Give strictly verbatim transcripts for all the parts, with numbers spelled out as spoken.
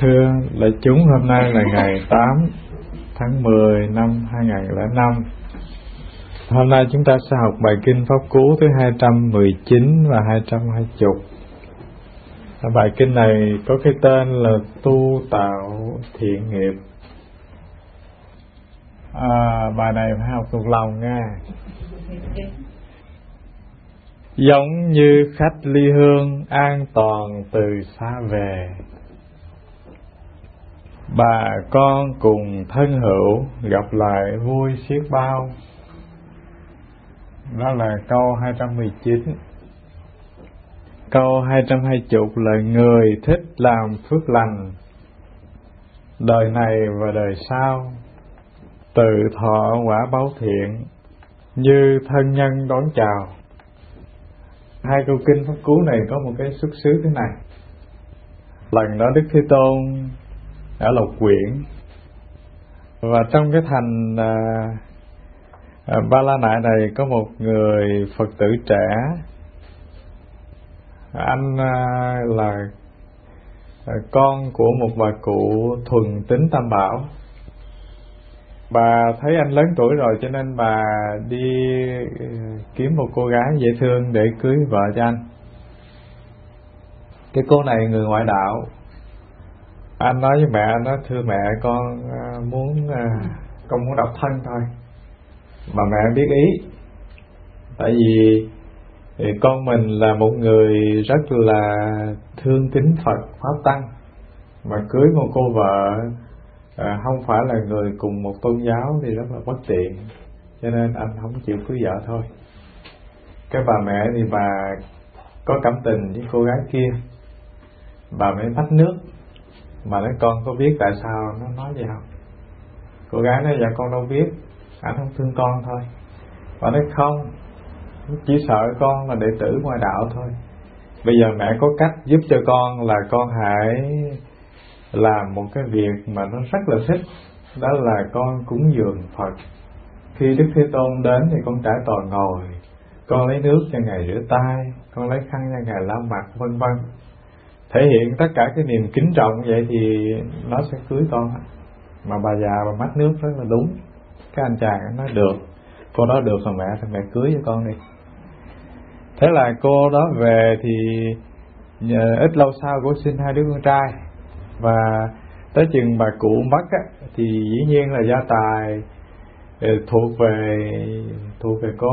Thưa đại chúng, hôm nay là ngày tám tháng mười năm hai nghìn lẻ năm. Hôm nay chúng ta sẽ học bài kinh Pháp Cú thứ hai trăm mười chín và hai trăm hai mươi. Bài kinh này có cái tên là Tu Tạo Thiện Nghiệp. À, bài này phải học thuộc lòng nha. Giống như khách ly hương an toàn từ xa về, bà con cùng thân hữu gặp lại vui xiết bao. Đó là câu hai trăm mười chín. Câu hai trăm hai mươi là người thích làm phước lành, đời này và đời sau, tự thọ quả báo thiện, như thân nhân đón chào. Hai câu kinh Pháp Cú này có một cái xuất xứ thế này. Lần đó Đức Thế Tôn ở Lộc Quyển, và trong cái thành à, à, Ba La Nại này có một người Phật tử trẻ. Anh à, là à, con của một bà cụ thuần tín Tam Bảo. Bà thấy anh lớn tuổi rồi cho nên bà đi kiếm một cô gái dễ thương để cưới vợ cho anh. Cái cô này người ngoại đạo. Anh nói với mẹ, nó thưa mẹ, con muốn con muốn độc thân thôi. Mà mẹ biết ý. Tại vì thì con mình là một người rất là thương kính Phật Pháp Tăng, mà cưới một cô vợ à, không phải là người cùng một tôn giáo thì rất là bất tiện, cho nên anh không chịu cưới vợ thôi. Cái bà mẹ thì bà có cảm tình với cô gái kia, bà mới tách nước. Mà nói con có biết tại sao nó nói vậy không? Cô gái nói dạ con đâu biết, anh không thương con thôi. Bà nói không, chỉ sợ con là đệ tử ngoại đạo thôi. Bây giờ mẹ có cách giúp cho con là con hãy làm một cái việc mà nó rất là thích. Đó là con cúng dường Phật. Khi Đức Thế Tôn đến thì con trải tòa ngồi, con lấy nước cho Ngài rửa tay, con lấy khăn cho Ngài lau mặt, vân vân. Thể hiện tất cả cái niềm kính trọng vậy thì nó sẽ cưới con. Mà bà già bà mách nước rất là đúng. Cái anh chàng nói được, cô đó được rồi mẹ, thì mẹ cưới cho con đi. Thế là cô đó về thì ít lâu sau cô sinh hai đứa con trai. Và tới chừng bà cụ mất á, thì dĩ nhiên là gia tài thuộc về thuộc về cô.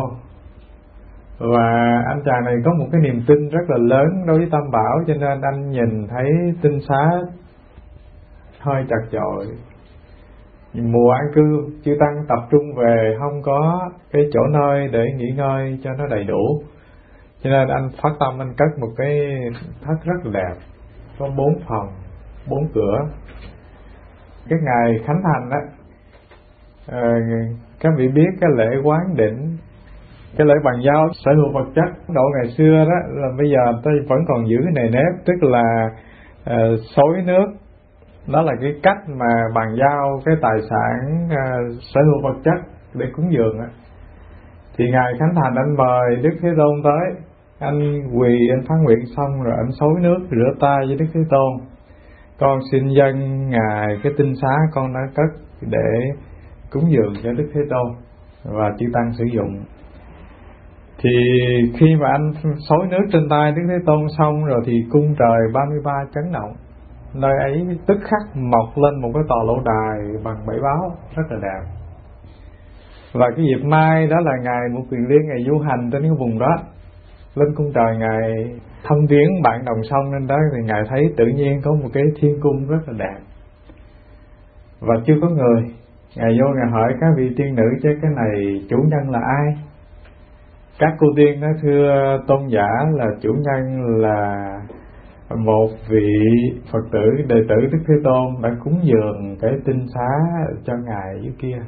Và anh chàng này có một cái niềm tin rất là lớn đối với Tam Bảo, cho nên anh nhìn thấy tinh xá hơi chật chội. Mùa an cư, chư tăng tập trung về không có cái chỗ nơi để nghỉ ngơi cho nó đầy đủ, cho nên anh phát tâm anh cất một cái thất rất là đẹp, có bốn phòng, bốn cửa. Cái ngày khánh thành đó, à, các vị biết cái lễ quán đỉnh, cái lễ bàn giao sở hữu vật chất độ ngày xưa đó, là bây giờ tôi vẫn còn giữ cái nề nếp, tức là uh, xối nước. Đó là cái cách mà bàn giao cái tài sản uh, sở hữu vật chất để cúng dường đó. Thì ngày khánh thành anh mời Đức Thế Tôn tới, anh quỳ anh phát nguyện xong rồi anh xối nước rửa tay với Đức Thế Tôn. Con xin dâng Ngài cái tinh xá con đã cất để cúng dường cho Đức Thế Tôn và chư tăng sử dụng. Thì khi mà anh xối nước trên tay Đức Thế Tôn xong rồi thì cung trời ba mươi ba chấn động. Nơi ấy tức khắc mọc lên một cái tòa lỗ đài bằng bảy báo rất là đẹp. Và cái dịp mai đó là ngày Ngũ Quyền Liên, ngày du hành trên cái vùng đó. Lên cung trời Ngài thăm viếng bạn đồng sông nên đó, thì Ngài thấy tự nhiên có một cái thiên cung rất là đẹp. Và chưa có người. Ngài vô Ngài hỏi các vị tiên nữ chứ cái này chủ nhân là ai? Các cô tiên nói thưa tôn giả là chủ nhân là một vị Phật tử đệ tử Đức Thế Tôn đã cúng dường cái tinh xá cho Ngài dưới kia.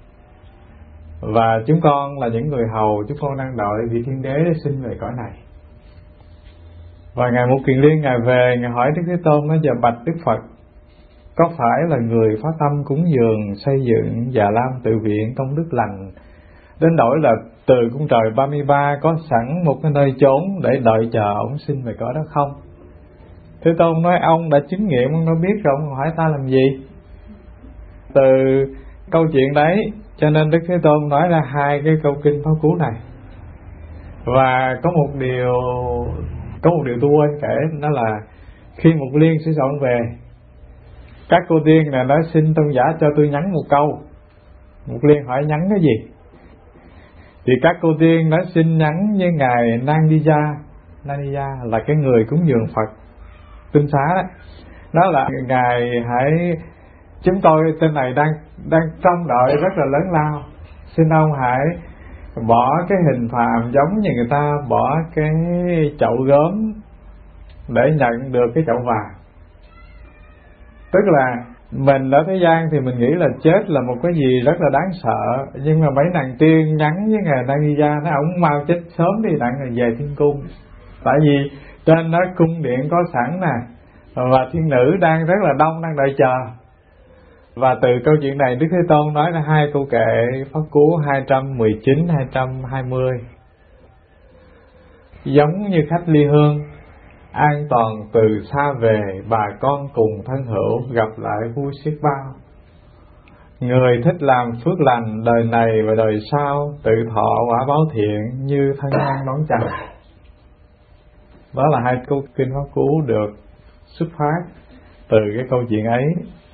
Và chúng con là những người hầu, chúng con đang đợi vị thiên đế để sinh về cõi này. Và ngày Ngũ Quyền Liên Ngài về, Ngài hỏi Đức Thế Tôn nói: giờ bạch Đức Phật, có phải là người phát tâm cúng dường xây dựng Già Lam tự viện công đức lành đến nỗi là từ cung trời ba mươi ba có sẵn một cái nơi chốn để đợi chờ ông sinh về cõi đó không? Thế Tôn nói ông đã chứng nghiệm, ông đã biết rồi, ông hỏi ta làm gì? Từ câu chuyện đấy cho nên Đức Thế Tôn nói ra hai cái câu kinh Pháp Cú này. Và có một điều Có một điều tôi quên kể, đó là khi Mục Liên sẽ dọn về, các cô tiên này nói xin tôn giả cho tôi nhắn một câu. Mục Liên hỏi nhắn cái gì? Thì các cô tiên nói xin nhắn với ngài Nandija. Nandija là cái người cúng dường Phật tinh xá đó. Đó là ngài hãy, chúng tôi tên này đang đang trông đợi rất là lớn lao, xin ông hãy bỏ cái hình phàm giống như người ta bỏ cái chậu gốm để nhận được cái chậu vàng. Tức là mình ở thế gian thì mình nghĩ là chết là một cái gì rất là đáng sợ, nhưng mà mấy nàng tiên nhắn với ngài Nandija, nói ông mau chết sớm đi đặng rồi về thiên cung. Tại vì trên đó cung điện có sẵn nè, và thiên nữ đang rất là đông, đang đợi chờ. Và từ câu chuyện này Đức Thế Tôn nói ra hai câu kệ Pháp Cú hai trăm mười chín hai trăm hai mươi. Giống như khách ly hương, an toàn từ xa về, bà con cùng thân hữu gặp lại vui xiết bao. Người thích làm phước lành đời này và đời sau, tự thọ quả báo thiện như thân nhân đón chào. Đó là hai câu kinh Pháp Cú được xuất phát từ cái câu chuyện ấy.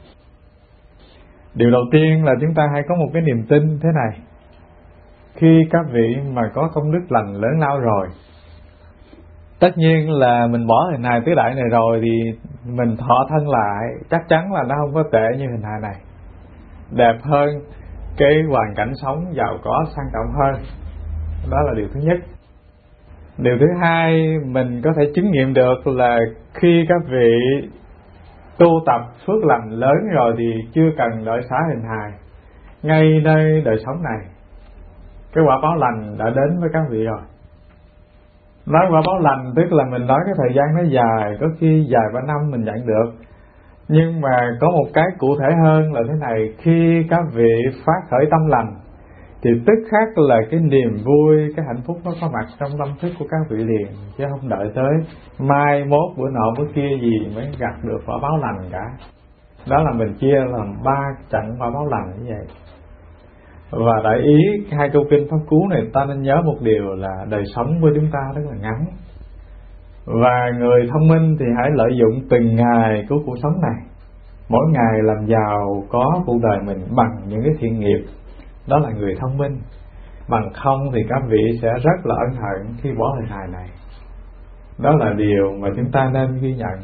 Điều đầu tiên là chúng ta hãy có một cái niềm tin thế này: khi các vị mà có công đức lành lớn lao rồi, tất nhiên là mình bỏ hình hài tứ đại này rồi thì mình thọ thân lại, chắc chắn là nó không có tệ như hình hài này, đẹp hơn, cái hoàn cảnh sống giàu có sang trọng hơn. Đó là điều thứ nhất. Điều thứ hai mình có thể chứng nghiệm được là khi các vị tu tập phước lành lớn rồi thì chưa cần đợi xả hình hài, ngay nơi đời sống này cái quả báo lành đã đến với các vị rồi. Nói quả báo lành tức là mình nói cái thời gian nó dài, có khi dài ba năm mình nhận được. Nhưng mà có một cái cụ thể hơn là thế này: khi các vị phát khởi tâm lành thì tức khắc là cái niềm vui, cái hạnh phúc nó có mặt trong tâm thức của các vị liền, chứ không đợi tới mai mốt bữa nọ bữa kia gì mới gặt được quả báo lành cả. Đó là mình chia làm ba trận quả báo lành như vậy. Và đại ý hai câu kinh Pháp Cú này ta nên nhớ một điều là đời sống của chúng ta rất là ngắn, và người thông minh thì hãy lợi dụng từng ngày của cuộc sống này, mỗi ngày làm giàu có cuộc đời mình bằng những cái thiện nghiệp. Đó là người thông minh. Bằng không thì các vị sẽ rất là ân hận khi bỏ hình hài này. Đó là điều mà chúng ta nên ghi nhận.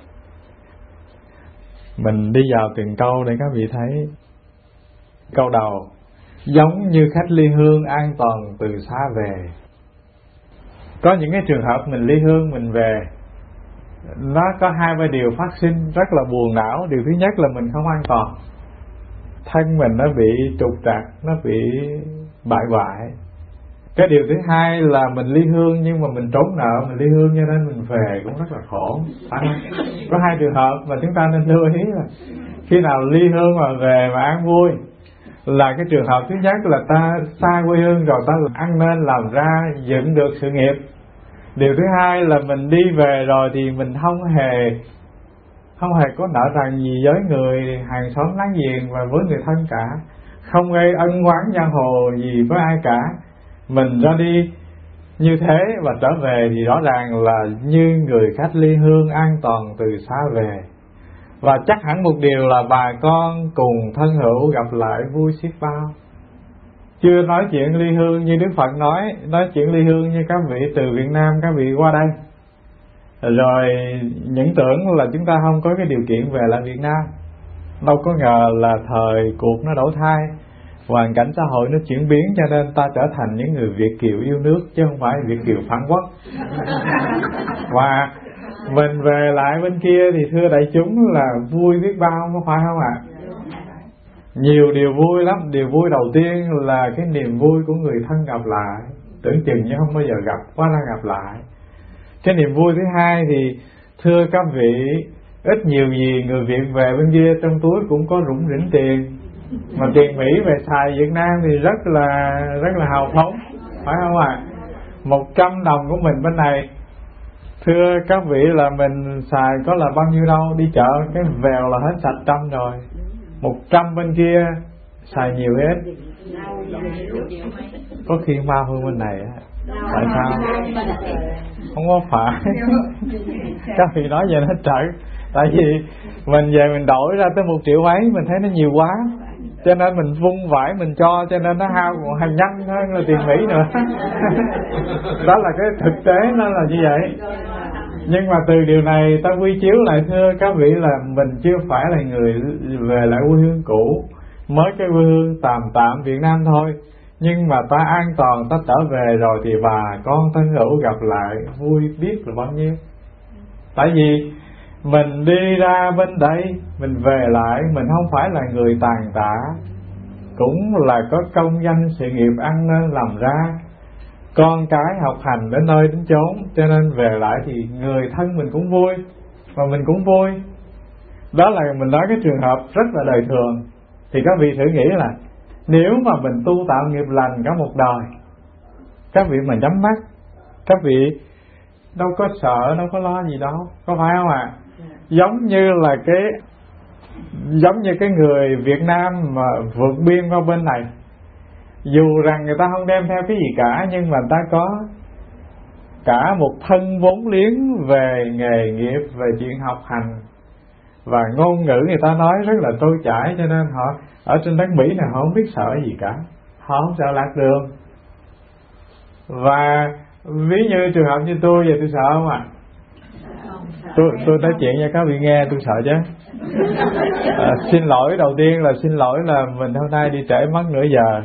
Mình đi vào từng câu để các vị thấy. Câu đầu: giống như khách ly hương an toàn từ xa về. Có những cái trường hợp mình ly hương mình về, nó có hai ba điều phát sinh rất là buồn não. Điều thứ nhất là mình không an toàn, thân mình nó bị trục trặc, nó bị bại hoại. Cái điều thứ hai là mình ly hương nhưng mà mình trốn nợ, mình ly hương cho nên mình về cũng rất là khổ. À, có hai trường hợp mà chúng ta nên lưu ý là khi nào ly hương mà về mà an vui là cái trường hợp thứ nhất là ta xa quê hương rồi, ta ăn nên làm ra dựng được sự nghiệp. Điều thứ hai là mình đi về rồi thì mình không hề không hề có nợ rằng gì với người hàng xóm láng giềng và với người thân cả, không gây ân oán giang hồ gì với ai cả. Mình ra đi như thế và trở về thì rõ ràng là như người khách ly hương an toàn từ xa về. Và chắc hẳn một điều là bà con cùng thân hữu gặp lại vui xiết bao. Chưa nói chuyện ly hương như Đức Phật nói, nói chuyện ly hương như các vị từ Việt Nam các vị qua đây, rồi những tưởng là chúng ta không có cái điều kiện về lại Việt Nam. Đâu có ngờ là thời cuộc nó đổi thay, hoàn cảnh xã hội nó chuyển biến, cho nên ta trở thành những người Việt kiều yêu nước chứ không phải Việt kiều phản quốc. Và mình về lại bên kia thì thưa đại chúng là vui biết bao, có phải không ạ? Nhiều điều vui lắm. Điều vui đầu tiên là cái niềm vui của người thân gặp lại, tưởng chừng như không bao giờ gặp, quá ra gặp lại. Cái niềm vui thứ hai thì thưa các vị, ít nhiều gì người Việt về bên kia trong túi cũng có rủng rỉnh tiền, mà tiền Mỹ về xài Việt Nam thì rất là rất là hào phóng, phải không ạ? Một trăm đồng của mình bên này Thưa các vị là mình xài có là bao nhiêu đâu, đi chợ cái vèo là hết sạch trăm rồi. Một trăm bên kia xài nhiều hết. Có khi mau hơn bên này á. Tại sao? Không có phải. Các vị nói vậy nó trật. Tại vì mình về mình đổi ra tới một triệu mấy, mình thấy nó nhiều quá, cho nên mình vung vải mình cho, cho nên nó hao còn hàng nhanh hơn là tiền Mỹ nữa. Đó là cái thực tế nó là như vậy. Nhưng mà từ điều này ta quy chiếu lại, thưa các vị, là mình chưa phải là người về lại quê hương cũ, mới cái quê hương tạm tạm Việt Nam thôi, nhưng mà ta an toàn, ta trở về rồi thì bà con thân hữu gặp lại vui biết là bao nhiêu. Tại vì mình đi ra bên đây, mình về lại, mình không phải là người tàn tạ, cũng là có công danh sự nghiệp ăn nên làm ra, con cái học hành đến nơi đến chốn, cho nên về lại thì người thân mình cũng vui và mình cũng vui. Đó là mình nói cái trường hợp rất là đời thường. Thì các vị thử nghĩ là nếu mà mình tu tạo nghiệp lành cả một đời, các vị mà nhắm mắt, các vị đâu có sợ, đâu có lo gì đâu, có phải không ạ? À? Giống như là cái giống như cái người Việt Nam mà vượt biên qua bên này, dù rằng người ta không đem theo cái gì cả, nhưng mà người ta có cả một thân vốn liếng về nghề nghiệp, về chuyện học hành, và ngôn ngữ người ta nói rất là trôi chảy, cho nên họ ở trên đất Mỹ này họ không biết sợ gì cả, họ không sợ lạc đường. Và ví như trường hợp như tôi vậy, tôi sợ không ạ? À? Tôi, tôi nói chuyện cho các vị nghe, tôi sợ chứ. À, xin lỗi, đầu tiên là xin lỗi là mình hôm nay đi trễ mất nửa giờ.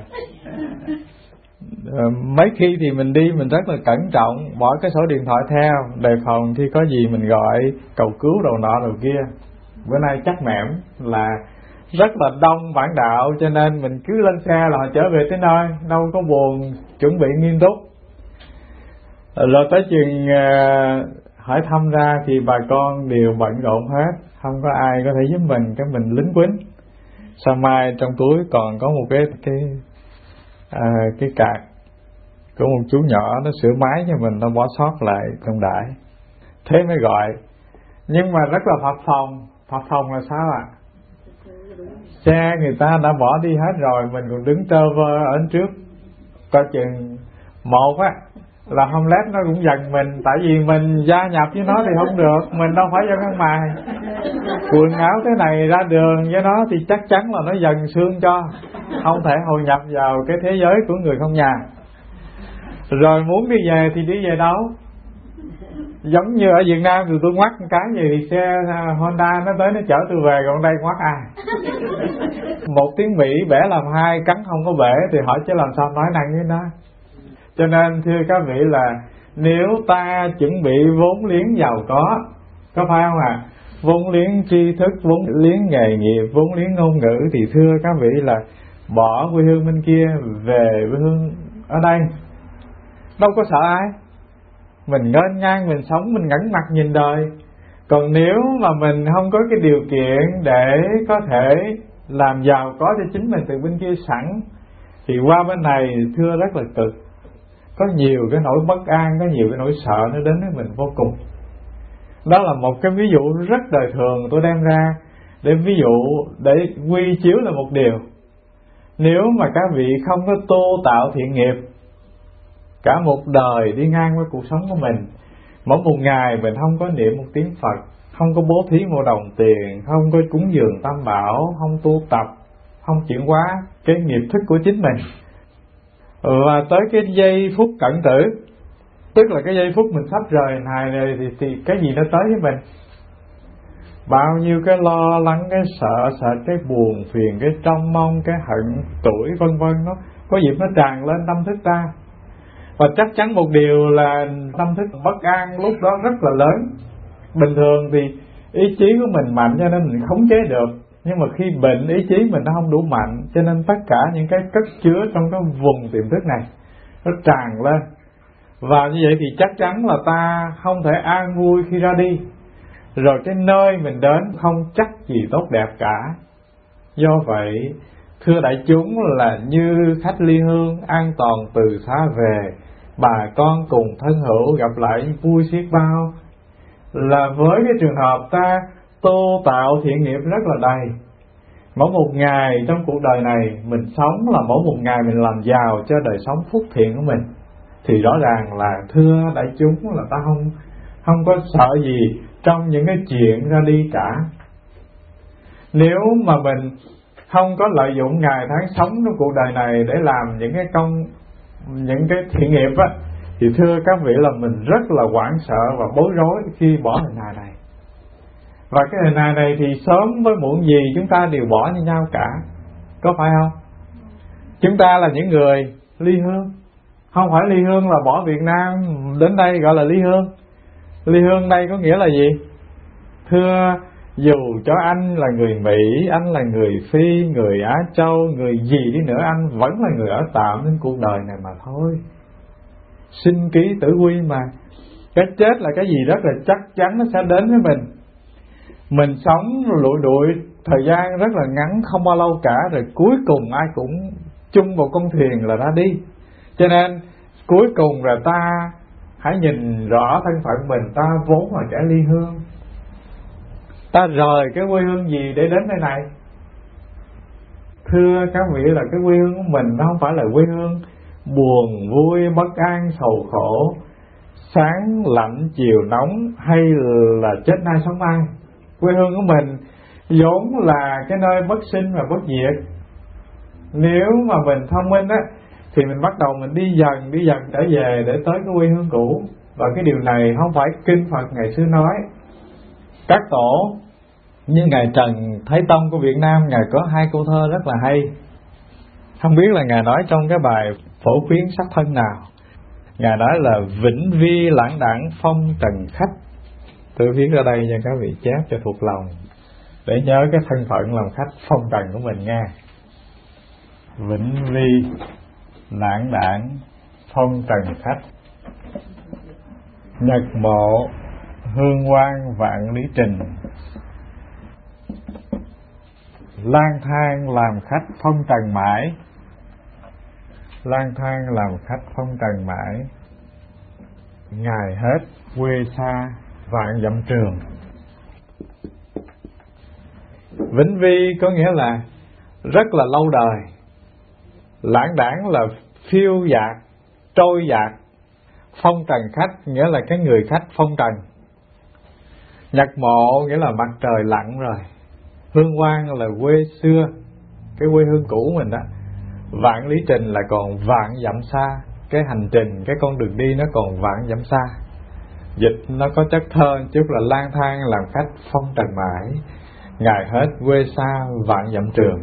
À, mấy khi thì mình đi mình rất là cẩn trọng, bỏ cái số điện thoại theo, đề phòng khi có gì mình gọi cầu cứu đầu nọ đầu kia. Bữa nay chắc mẻm là rất là đông bản đạo, cho nên mình cứ lên xe là họ trở về tới nơi, đâu có buồn, chuẩn bị nghiêm túc. Rồi tới chừng uh, hỏi thăm ra thì bà con đều bận rộn hết, không có ai có thể giúp mình, cái mình lính quýnh. Sau mai trong túi còn có một cái cái à, cái card của một chú nhỏ, nó sửa máy cho mình, nó bỏ sót lại trong đãi, thế mới gọi. Nhưng mà rất là phập phồng. Phập phồng là sao ạ? À? Xe người ta đã bỏ đi hết rồi, mình còn đứng tơ vơ ở trước. Coi chừng một á là không lép nó cũng giận mình, tại vì mình gia nhập với nó thì không được, mình đâu phải dân ăn mày. Quần áo thế này ra đường với nó thì chắc chắn là nó dần xương cho, không thể hội nhập vào cái thế giới của người không nhà. Rồi muốn đi về thì đi về đâu? Giống như ở Việt Nam thì tôi ngoắt một cái gì thì xe Honda nó tới nó chở tôi về, còn đây ngoắt ai? Một tiếng Mỹ bẻ làm hai, cắn không có bể thì hỏi chứ làm sao nói năng với nó. Cho nên thưa các vị là nếu ta chuẩn bị vốn liếng giàu có, có phải không ạ? À? Vốn liếng tri thức, vốn liếng nghề nghiệp, vốn liếng ngôn ngữ, thì thưa các vị là bỏ quê hương bên kia về quê hương ở đây, đâu có sợ ai. Mình nghênh ngang, mình sống, mình ngẩng mặt nhìn đời. Còn nếu mà mình không có cái điều kiện để có thể làm giàu có cho chính mình từ bên kia sẵn, thì qua bên này thưa rất là cực. Có nhiều cái nỗi bất an, có nhiều cái nỗi sợ nó đến với mình vô cùng. Đó là một cái ví dụ rất đời thường tôi đem ra để ví dụ, để quy chiếu là một điều. Nếu mà các vị không có tu tạo thiện nghiệp cả một đời đi ngang với cuộc sống của mình, mỗi một ngày mình không có niệm một tiếng Phật, không có bố thí một đồng tiền, không có cúng dường tam bảo, không tu tập, không chuyển hóa cái nghiệp thức của chính mình, và tới cái giây phút cận tử, tức là cái giây phút mình sắp rời hài này, thì, thì cái gì nó tới với mình? Bao nhiêu cái lo lắng, cái sợ sệt, cái buồn phiền, cái trông mong, cái hận tuổi vân vân, nó có dịp nó tràn lên tâm thức ta. Và chắc chắn một điều là tâm thức bất an lúc đó rất là lớn. Bình thường thì ý chí của mình mạnh cho nên mình khống chế được, nhưng mà khi bệnh ý chí mình nó không đủ mạnh, cho nên tất cả những cái cất chứa trong cái vùng tiềm thức này nó tràn lên. Và như vậy thì chắc chắn là ta không thể an vui khi ra đi. Rồi cái nơi mình đến không chắc gì tốt đẹp cả. Do vậy thưa đại chúng là như khách ly hương, an toàn từ xa về, bà con cùng thân hữu gặp lại vui xiết bao, là với cái trường hợp ta tu tạo thiện nghiệp rất là đầy. Mỗi một ngày trong cuộc đời này mình sống là mỗi một ngày mình làm giàu cho đời sống phúc thiện của mình, thì rõ ràng là thưa đại chúng là ta không không có sợ gì trong những cái chuyện ra đi cả. Nếu mà mình không có lợi dụng ngày tháng sống trong cuộc đời này để làm những cái công, những cái thiện nghiệp á, thì thưa các vị là mình rất là hoảng sợ và bối rối khi bỏ hình hài này. Và cái hình hài này thì sớm với muộn gì chúng ta đều bỏ như nhau cả, có phải không? Chúng ta là những người ly hương. Không phải ly hương là bỏ Việt Nam đến đây gọi là ly hương. Ly hương đây có nghĩa là gì? Thưa, dù cho anh là người Mỹ, anh là người Phi, người Á Châu, người gì đi nữa, anh vẫn là người ở tạm trên cuộc đời này mà thôi. Sinh ký tử quy mà. Cái chết là cái gì rất là chắc chắn nó sẽ đến với mình. Mình sống lụi đụi thời gian rất là ngắn, không bao lâu cả, rồi cuối cùng ai cũng chung một con thuyền là ra đi. Cho nên cuối cùng là ta hãy nhìn rõ thân phận mình, ta vốn là kẻ ly hương. Ta rời cái quê hương gì để đến nơi này? Thưa các vị là cái quê hương của mình nó không phải là quê hương buồn vui, bất an, sầu khổ, sáng lạnh, chiều nóng, hay là chết nay sống mai. Quê hương của mình vốn là cái nơi bất sinh và bất diệt. Nếu mà mình thông minh á, thì mình bắt đầu mình đi dần, đi dần trở về để tới cái quê hương cũ. Và cái điều này không phải kinh Phật ngày xưa nói. Các tổ như Ngài Trần Thái Tông của Việt Nam, Ngài có hai câu thơ rất là hay. Không biết là Ngài nói trong cái bài Phổ Khuyến Sắc Thân nào. Ngài nói là vĩnh vi lãng đãng phong trần khách. Tôi viết ra đây cho các vị chép cho thuộc lòng, để nhớ cái thân phận làm khách phong trần của mình nghe. Vĩnh vi lãng đãng phong trần khách, nhật mộ hương quang vạn lý trình, lang thang làm khách phong trần mãi. Lang thang làm khách phong trần mãi, ngày hết quê xa vạn dặm trường. Vĩnh vi có nghĩa là rất là lâu đời. Lãng đãng là phiêu dạt, trôi dạt. Phong trần khách nghĩa là cái người khách phong trần. Nhật mộ nghĩa là mặt trời lặn rồi. Hương quang là quê xưa, cái quê hương cũ mình đó. Vạn lý trình là còn vạn dặm xa. Cái hành trình, cái con đường đi nó còn vạn dặm xa. Dịch nó có chất thơ chút là lang thang làm khách phong trần mãi, ngày hết quê xa vạn dặm trường.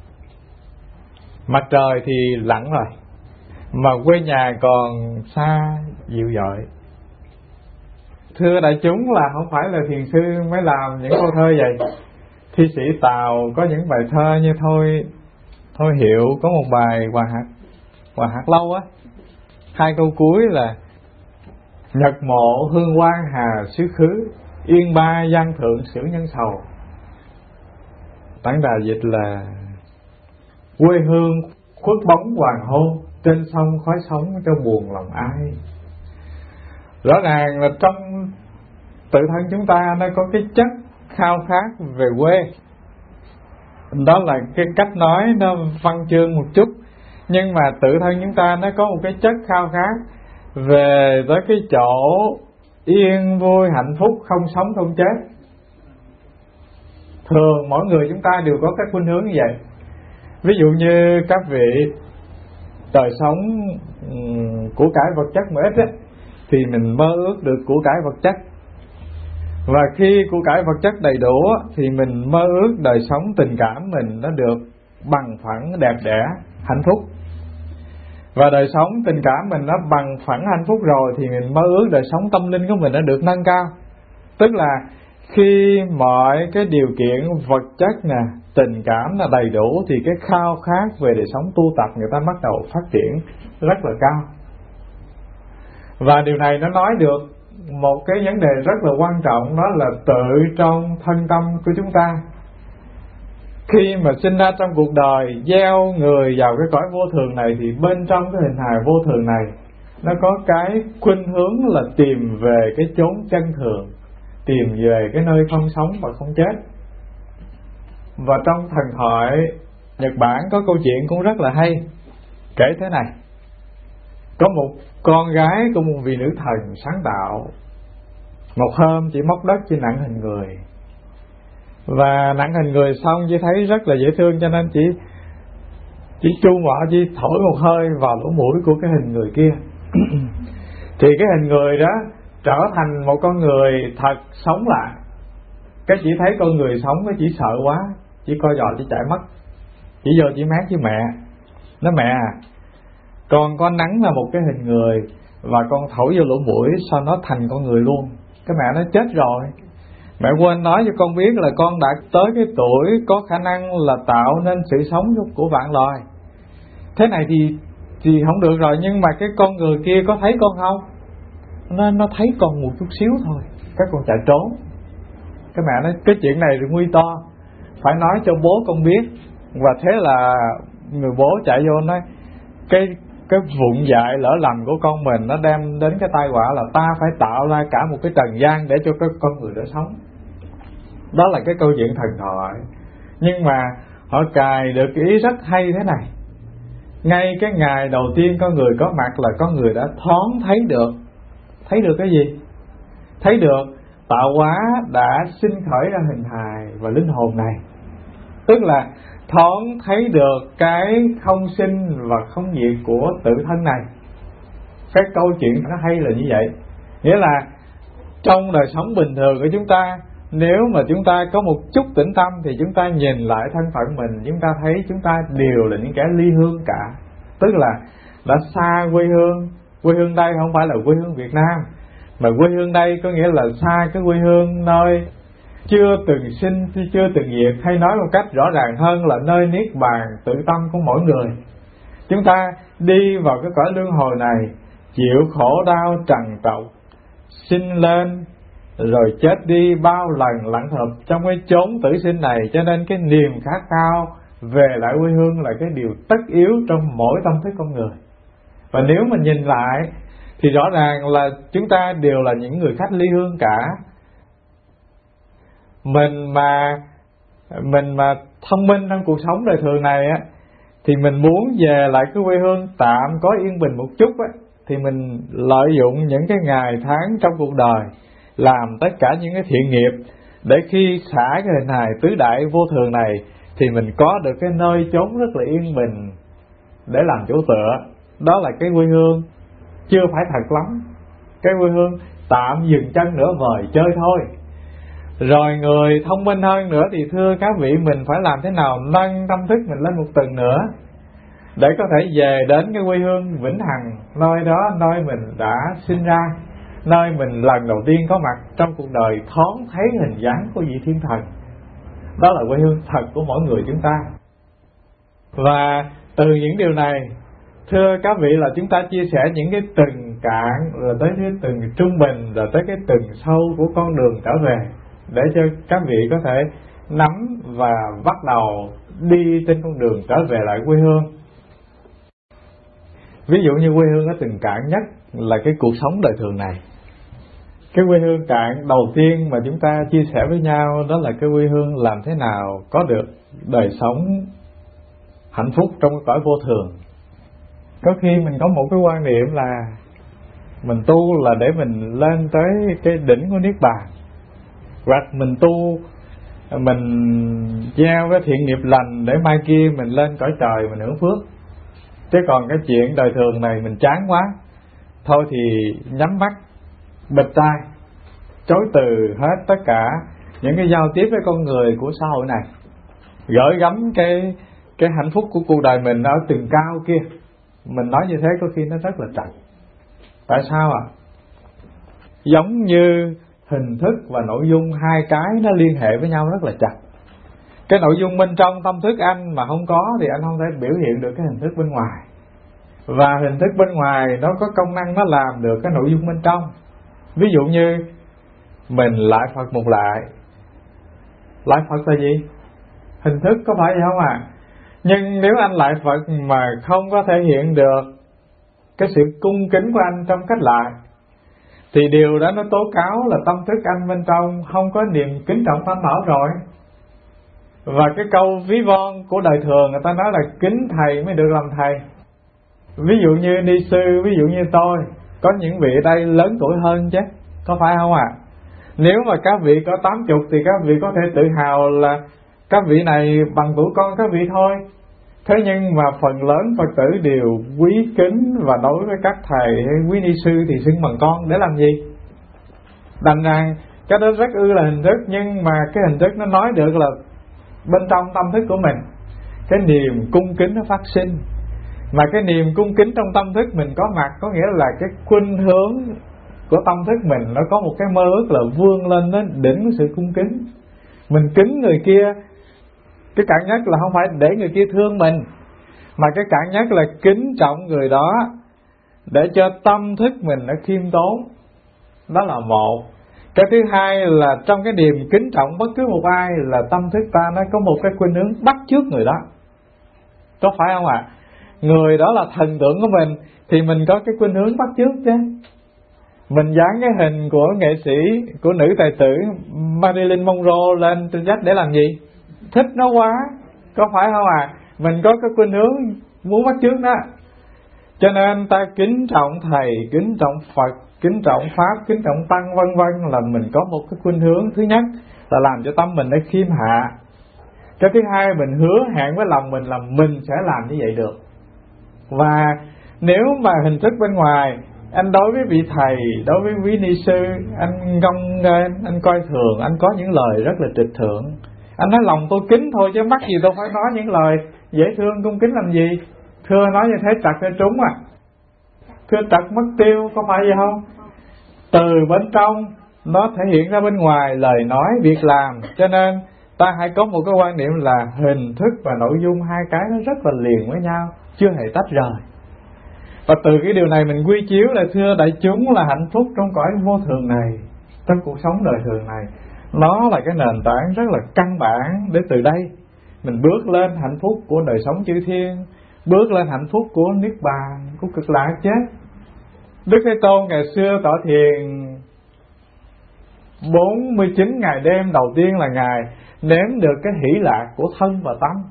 Mặt trời thì lặn rồi, mà quê nhà còn xa dịu dội. Thưa đại chúng là không phải là thiền sư mới làm những câu thơ vậy. Thi sĩ Tào có những bài thơ như Thôi Thôi Hiệu có một bài Hòa Hạt Hòa Hạt Lâu á, hai câu cuối là nhật mộ hương quang hà xứ khứ, yên ba giang thượng sử nhân sầu. Tán đà dịch là quê hương khuất bóng hoàng hôn, trên sông khói sóng cho buồn lòng ai. Rõ ràng là trong tự thân chúng ta nó có cái chất khao khát về quê. Đó là cái cách nói nó văn chương một chút, nhưng mà tự thân chúng ta nó có một cái chất khao khát về tới cái chỗ yên vui hạnh phúc, không sống không chết. Thường mỗi người chúng ta đều có các khuynh hướng như vậy. Ví dụ như các vị đời sống của cải vật chất mà ít á, thì mình mơ ước được của cải vật chất. Và khi của cải vật chất đầy đủ thì mình mơ ước đời sống tình cảm mình nó được bằng phẳng, đẹp đẽ, hạnh phúc. Và đời sống tình cảm mình nó bằng phẳng hạnh phúc rồi thì mình mơ ước đời sống tâm linh của mình nó được nâng cao. Tức là khi mọi cái điều kiện vật chất nè, tình cảm là đầy đủ thì cái khao khát về đời sống tu tập người ta bắt đầu phát triển rất là cao. Và điều này nó nói được một cái vấn đề rất là quan trọng, đó là tự trong thân tâm của chúng ta. Khi mà sinh ra trong cuộc đời, gieo người vào cái cõi vô thường này, thì bên trong cái hình hài vô thường này nó có cái khuynh hướng là tìm về cái chốn chân thường, tìm về cái nơi không sống và không chết. Và trong thần thoại Nhật Bản có câu chuyện cũng rất là hay, kể thế này. Có một con gái của một vị nữ thần sáng tạo, một hôm chỉ móc đất chỉ nặng hình người, và nặng hình người xong chỉ thấy rất là dễ thương, cho nên chỉ chỉ chu mỏ, chỉ thổi một hơi vào lỗ mũi của cái hình người kia. Thì cái hình người đó trở thành một con người thật sống lại. Cái chỉ thấy con người sống, cái chỉ sợ quá, chỉ coi dò, chỉ chạy mất, chỉ vô chỉ mát với mẹ. Nói mẹ à, con có nắng là một cái hình người và con thổi vô lỗ mũi sao nó thành con người luôn. Cái mẹ nói chết rồi, mẹ quên nói cho con biết là con đã tới cái tuổi có khả năng là tạo nên sự sống của vạn loài. Thế này thì thì không được rồi, nhưng mà cái con người kia có thấy con không? Nó, nó thấy con một chút xíu thôi, các con chạy trốn. Cái mẹ nói cái chuyện này nguy to, phải nói cho bố con biết. Và thế là người bố chạy vô nói cái cái vụng dại lỡ lầm của con mình nó đem đến cái tai họa là ta phải tạo ra cả một cái trần gian để cho cái con người đó sống. Đó là cái câu chuyện thần thoại. Nhưng mà họ cài được cái ý rất hay thế này. Ngay cái ngày đầu tiên con người có mặt là con người đã thoáng thấy được. Thấy được cái gì? Thấy được tạo hóa đã sinh khởi ra hình hài và linh hồn này. Tức là thoáng thấy được cái không sinh và không diệt của tự thân này. Cái câu chuyện nó hay là như vậy. Nghĩa là trong đời sống bình thường của chúng ta, nếu mà chúng ta có một chút tĩnh tâm thì chúng ta nhìn lại thân phận mình, chúng ta thấy chúng ta đều là những kẻ ly hương cả. Tức là đã xa quê hương. Quê hương đây không phải là quê hương Việt Nam, mà quê hương đây có nghĩa là xa cái quê hương nơi chưa từng sinh, chưa từng diệt, hay nói một cách rõ ràng hơn là nơi niết bàn tự tâm của mỗi người. Chúng ta đi vào cái cõi luân hồi này, chịu khổ đau trần trọc, sinh lên rồi chết đi bao lần lặng thập trong cái chốn tử sinh này. Cho nên cái niềm khát khao về lại quê hương là cái điều tất yếu trong mỗi tâm thức con người. Và nếu mình nhìn lại thì rõ ràng là chúng ta đều là những người khách ly hương cả. Mình mà mình mà thông minh trong cuộc sống đời thường này á, thì mình muốn về lại cái quê hương tạm có yên bình một chút á, thì mình lợi dụng những cái ngày tháng trong cuộc đời, làm tất cả những cái thiện nghiệp để khi xả cái hình hài tứ đại vô thường này thì mình có được cái nơi chốn rất là yên bình để làm chỗ tựa. Đó là cái quê hương chưa phải thật lắm, cái quê hương tạm dừng chân nửa vời chơi thôi. Rồi người thông minh hơn nữa thì thưa các vị, mình phải làm thế nào nâng tâm thức mình lên một tầng nữa để có thể về đến cái quê hương vĩnh hằng, nơi đó nơi mình đã sinh ra, nơi mình lần đầu tiên có mặt trong cuộc đời, thoáng thấy hình dáng của vị thiên thần. Đó là quê hương thật của mỗi người chúng ta. Và từ những điều này, thưa các vị, là chúng ta chia sẻ những cái từng cạn, rồi tới cái từng trung bình, rồi tới cái từng sâu của con đường trở về, để cho các vị có thể nắm và bắt đầu đi trên con đường trở về lại quê hương. Ví dụ như quê hương ở từng cạn nhất là cái cuộc sống đời thường này. Cái quê hương cạn đầu tiên mà chúng ta chia sẻ với nhau đó là cái quê hương làm thế nào có được đời sống hạnh phúc trong cái cõi vô thường. Có khi mình có một cái quan niệm là mình tu là để mình lên tới cái đỉnh của Niết Bàn, hoặc mình tu mình gieo cái thiện nghiệp lành để mai kia mình lên cõi trời mình hưởng phước. Chứ còn cái chuyện đời thường này mình chán quá, thôi thì nhắm mắt bịt tai, chối từ hết tất cả những cái giao tiếp với con người của xã hội này, gửi gắm cái cái hạnh phúc của cuộc đời mình ở tầng cao kia. Mình nói như thế có khi nó rất là trật. Tại sao ạ? À? Giống như hình thức và nội dung hai cái nó liên hệ với nhau rất là chặt. Cái nội dung bên trong tâm thức anh mà không có thì anh không thể biểu hiện được cái hình thức bên ngoài. Và hình thức bên ngoài nó có công năng nó làm được cái nội dung bên trong. Ví dụ như mình lại Phật một lại. Lại Phật là gì? Hình thức, có phải vậy không ạ? À? Nhưng nếu anh lại Phật mà không có thể hiện được cái sự cung kính của anh trong cách lại, thì điều đó nó tố cáo là tâm thức anh bên trong không có niềm kính trọng tam bảo rồi. Và cái câu ví von của đời thường người ta nói là kính thầy mới được làm thầy. Ví dụ như ni sư, ví dụ như tôi, có những vị ở đây lớn tuổi hơn chứ, có phải không ạ? À? Nếu mà các vị có tám chục thì các vị có thể tự hào là các vị này bằng tuổi con các vị thôi. Thế nhưng mà phần lớn Phật tử đều quý kính, và đối với các thầy hay quý ni sư thì xưng bằng con để làm gì? Đành rằng cái đó rất ư là hình thức, nhưng mà cái hình thức nó nói được là bên trong tâm thức của mình cái niềm cung kính nó phát sinh. Mà cái niềm cung kính trong tâm thức mình có mặt, có nghĩa là cái khuynh hướng của tâm thức mình nó có một cái mơ ước là vươn lên đến đỉnh của sự cung kính. Mình kính người kia, cái cảm nhất là không phải để người kia thương mình, mà cái cảm nhất là kính trọng người đó để cho tâm thức mình nó khiêm tốn. Đó là một. Cái thứ hai là trong cái niềm kính trọng bất cứ một ai là tâm thức ta nó có một cái khuynh hướng bắt chước người đó. Có phải không ạ? À? Người đó là thần tượng của mình thì mình có cái khuynh hướng bắt chước chứ. Mình dán cái hình của nghệ sĩ, của nữ tài tử Marilyn Monroe lên trên vách để làm gì? Thích nó quá, có phải không à? Mình có cái khuynh hướng muốn bắt chước đó. Cho nên ta kính trọng thầy, kính trọng Phật, kính trọng Pháp, kính trọng Tăng vân vân là mình có một cái khuynh hướng. Thứ nhất là làm cho tâm mình nó khiêm hạ. Cái thứ hai mình hứa hẹn với lòng mình là mình sẽ làm như vậy được. Và nếu mà hình thức bên ngoài, anh đối với vị thầy, đối với quý ni sư, anh ngông nghênh, anh coi thường, anh có những lời rất là trịch thượng. Anh nói lòng tôi kính thôi chứ mắc gì tôi phải nói những lời dễ thương cung kính làm gì. Thưa nói như thế trật hay trúng à? Thưa trật mất tiêu, có phải vậy không? Từ bên trong nó thể hiện ra bên ngoài lời nói, việc làm. Cho nên ta hãy có một cái quan niệm là hình thức và nội dung hai cái nó rất là liền với nhau, chưa hề tách rời. Và từ cái điều này mình quy chiếu là thưa đại chúng là hạnh phúc trong cõi vô thường này, trong cuộc sống đời thường này, nó là cái nền tảng rất là căn bản để từ đây mình bước lên hạnh phúc của đời sống chư thiên, bước lên hạnh phúc của niết bàn, của cực lạc chứ. Đức Thế Tôn ngày xưa tọa thiền bốn mươi chín ngày đêm, đầu tiên là Ngài nếm được cái hỷ lạc của thân và tâm.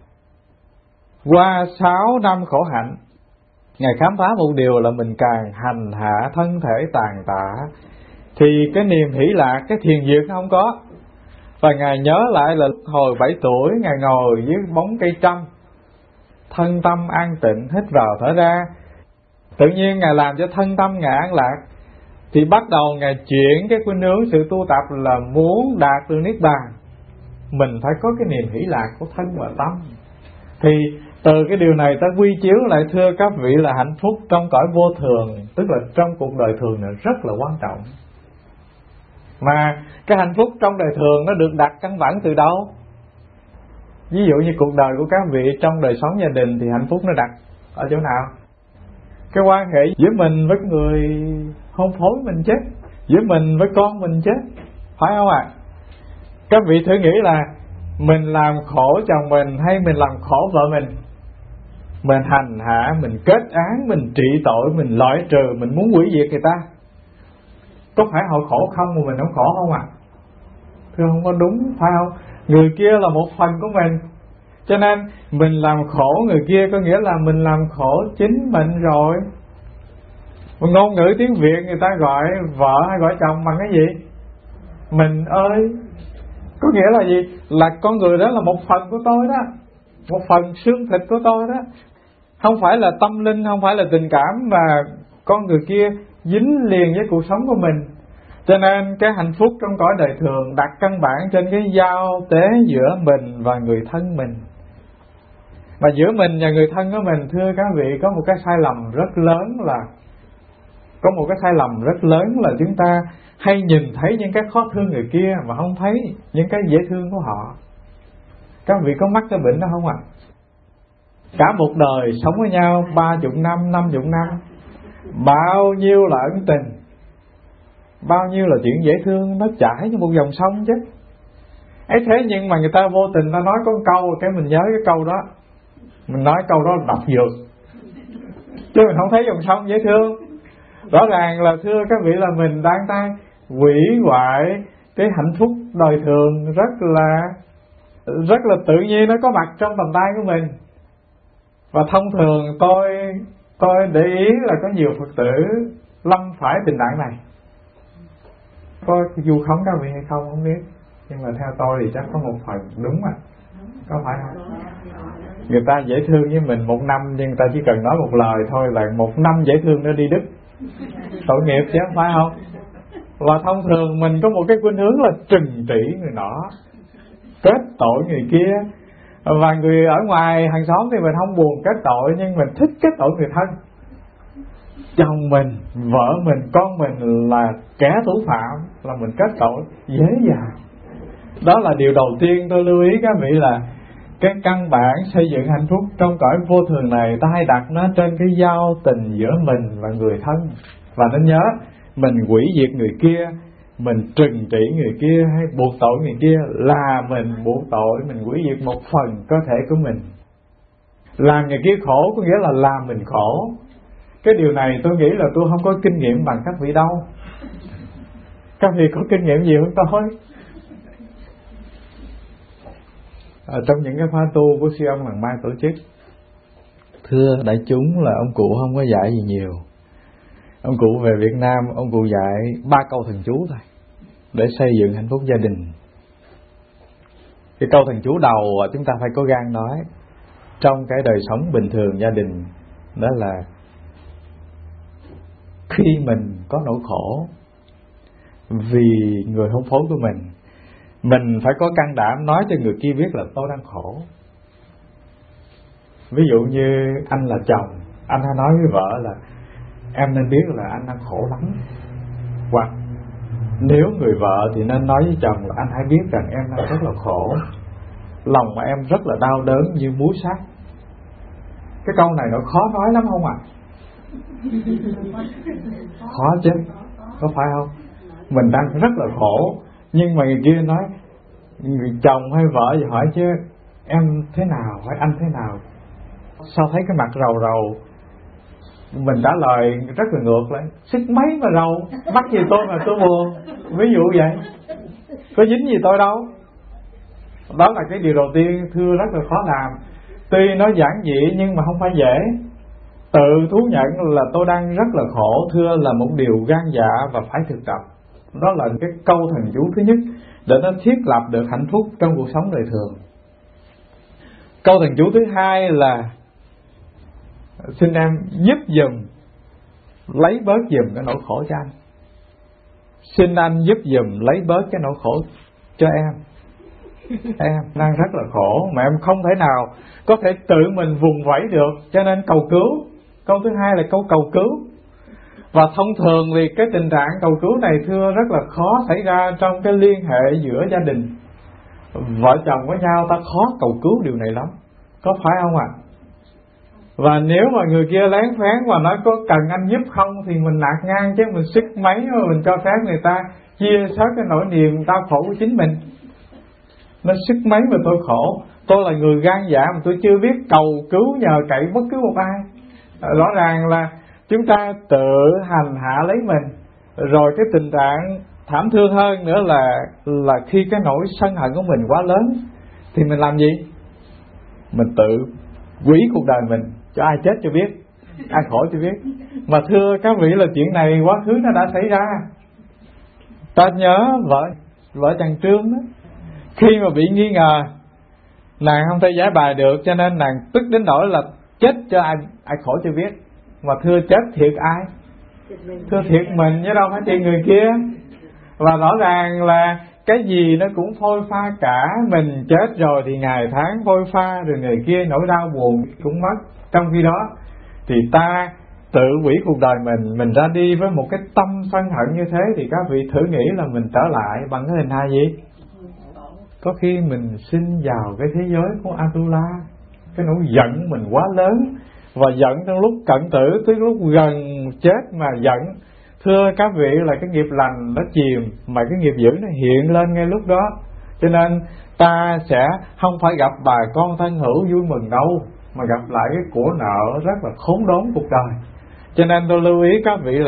Qua sáu năm khổ hạnh, Ngài khám phá một điều là mình càng hành hạ thân thể tàn tạ thì cái niềm hỷ lạc, cái thiền diệt nó không có. Và Ngài nhớ lại là hồi bảy tuổi Ngài ngồi dưới bóng cây trăm, thân tâm an tịnh, hít vào thở ra. Tự nhiên Ngài làm cho thân tâm Ngài an lạc, thì bắt đầu Ngài chuyển cái khuynh hướng sự tu tập là muốn đạt được niết bàn. Mình phải có cái niềm hỷ lạc của thân và tâm. Thì từ cái điều này ta quy chiếu lại thưa các vị là hạnh phúc trong cõi vô thường, tức là trong cuộc đời thường này rất là quan trọng. Mà cái hạnh phúc trong đời thường nó được đặt căn bản từ đâu? Ví dụ như cuộc đời của các vị trong đời sống gia đình thì hạnh phúc nó đặt ở chỗ nào? Cái quan hệ giữa mình với người hôn phối mình chứ, giữa mình với con mình chứ, phải không ạ? À? Các vị thử nghĩ là mình làm khổ chồng mình hay mình làm khổ vợ mình, mình hành hạ, mình kết án, mình trị tội, mình loại trừ, mình muốn hủy diệt người ta, có phải họ khổ không mà mình không khổ không ạ? À? Thưa không có đúng, phải không? Người kia là một phần của mình, cho nên mình làm khổ người kia có nghĩa là mình làm khổ chính mình rồi. Một ngôn ngữ tiếng Việt người ta gọi vợ hay gọi chồng bằng cái gì? Mình ơi. Có nghĩa là gì? Là con người đó là một phần của tôi đó, một phần xương thịt của tôi đó. Không phải là tâm linh, không phải là tình cảm, mà con người kia dính liền với cuộc sống của mình. Cho nên cái hạnh phúc trong cõi đời thường đặt căn bản trên cái giao tế giữa mình và người thân mình. Mà giữa mình và người thân của mình, thưa các vị, có một cái sai lầm rất lớn là Có một cái sai lầm rất lớn là chúng ta hay nhìn thấy những cái khó thương người kia mà không thấy những cái dễ thương của họ. Các vị có mắc cái bệnh đó không ạ? À? Cả một đời sống với nhau ba chục năm, năm chục năm, bao nhiêu là ân tình, bao nhiêu là chuyện dễ thương, nó chảy như một dòng sông chứ. Ấy thế nhưng mà người ta vô tình ta nói có một câu, cái mình nhớ cái câu đó, mình nói câu đó là độc dược, chứ mình không thấy dòng sông dễ thương. Rõ ràng là thưa các vị là mình đang tay hủy hoại cái hạnh phúc đời thường rất là rất là tự nhiên, nó có mặt trong tầm tay của mình. Và thông thường tôi tôi để ý là có nhiều Phật tử lâm phải tình trạng này. Có vu khống các vị hay không không biết, nhưng mà theo tôi thì chắc có một phần đúng mà, có phải không? Người ta dễ thương với mình một năm, nhưng người ta chỉ cần nói một lời thôi là một năm dễ thương nó đi đứt, tội nghiệp chứ không phải không? Và thông thường mình có một cái khuynh hướng là trừng trị người nọ, kết tội người kia. Và người ở ngoài hàng xóm thì mình không buồn kết tội, nhưng mình thích kết tội người thân. Chồng mình, vợ mình, con mình là kẻ thủ phạm, là mình kết tội dễ dàng. Đó là điều đầu tiên tôi lưu ý các vị, là cái căn bản xây dựng hạnh phúc trong cõi vô thường này, ta hay đặt nó trên cái giao tình giữa mình và người thân. Và nên nhớ, mình hủy diệt người kia, mình trừng trị người kia hay buộc tội người kia là mình buộc tội, mình hủy diệt một phần cơ thể của mình. Làm người kia khổ có nghĩa là làm mình khổ. Cái điều này tôi nghĩ là tôi không có kinh nghiệm bằng các vị đâu. Các vị có kinh nghiệm gì hơn tôi? Ở trong những cái khóa tu của sư ông Làng Mai tổ chức, thưa đại chúng là ông cụ không có dạy gì nhiều. Ông cụ về Việt Nam, ông cụ dạy ba câu thần chú thôi để xây dựng hạnh phúc gia đình. Cái câu thần chú đầu chúng ta phải có gan nói trong cái đời sống bình thường gia đình, đó là khi mình có nỗi khổ vì người hôn phối của mình, mình phải có can đảm nói cho người kia biết là tôi đang khổ. Ví dụ như anh là chồng, anh hay nói với vợ là em nên biết là anh đang khổ lắm. Hoặc nếu người vợ thì nên nói với chồng là anh hãy biết rằng em đang rất là khổ, lòng mà em rất là đau đớn như muối sắt. Cái câu này nó khó nói lắm không ạ? À? Khó chứ, có phải không? Mình đang rất là khổ, nhưng mà người kia nói, người chồng hay vợ thì hỏi chứ em thế nào, hỏi anh thế nào, sao thấy cái mặt rầu rầu. Mình trả lời rất là ngược lại, sức mấy mà rầu, mắc gì tôi mà tôi buồn. Ví dụ vậy, có dính gì tôi đâu. Đó là cái điều đầu tiên thưa rất là khó làm. Tuy nó giản dị nhưng mà không phải dễ. Tự thú nhận là tôi đang rất là khổ, thưa là một điều gan dạ và phải thực tập. Đó là cái câu thần chú thứ nhất để nó thiết lập được hạnh phúc trong cuộc sống đời thường. Câu thần chú thứ hai là xin em giúp giùm, lấy bớt giùm cái nỗi khổ cho anh. Xin anh giúp giùm lấy bớt cái nỗi khổ cho em. Em đang rất là khổ mà em không thể nào có thể tự mình vùng vẫy được, cho nên cầu cứu. Câu thứ hai là câu cầu cứu. Và thông thường thì cái tình trạng cầu cứu này thưa rất là khó xảy ra trong cái liên hệ giữa gia đình. Vợ chồng với nhau ta khó cầu cứu điều này lắm, có phải không ạ? À? Và nếu mà người kia lén phén và nói có cần anh giúp không thì mình nạt ngang chứ, mình sức mấy mà mình cho phép người ta chia sớt cái nỗi niềm đau khổ của chính mình. Nó sức mấy mà tôi khổ, tôi là người gan dạ mà tôi chưa biết cầu cứu nhờ cậy bất cứ một ai. Rõ ràng là chúng ta tự hành hạ lấy mình. Rồi cái tình trạng thảm thương hơn nữa là là khi cái nỗi sân hận của mình quá lớn thì mình làm gì? Mình tự hủy cuộc đời mình, cho ai chết cho biết, ai khổ cho biết. Mà thưa các vị là chuyện này quá khứ nó đã xảy ra. Ta nhớ vợ vợ chàng Trương đó, khi mà bị nghi ngờ nàng không thể giải bài được, cho nên nàng tức đến nỗi là chết cho ai ai khổ cho biết. Mà thưa chết thiệt ai? Thưa thiệt mình chứ đâu phải thiệt người kia. Và rõ ràng là cái gì nó cũng phôi pha cả. Mình chết rồi thì ngày tháng phôi pha, rồi người kia nỗi đau buồn cũng mất. Trong khi đó thì ta tự hủy cuộc đời mình, mình ra đi với một cái tâm sân hận như thế, thì các vị thử nghĩ là mình trở lại bằng cái hình hài gì? Có khi mình sinh vào cái thế giới của Atula. Cái nỗi giận mình quá lớn, và giận trong lúc cận tử, tới lúc gần chết mà giận. Thưa các vị là cái nghiệp lành nó chìm, mà cái nghiệp dữ nó hiện lên ngay lúc đó. Cho nên ta sẽ không phải gặp bà con thân hữu vui mừng đâu, mà gặp lại cái của nợ rất là khốn đốn cuộc đời. Cho nên tôi lưu ý các vị là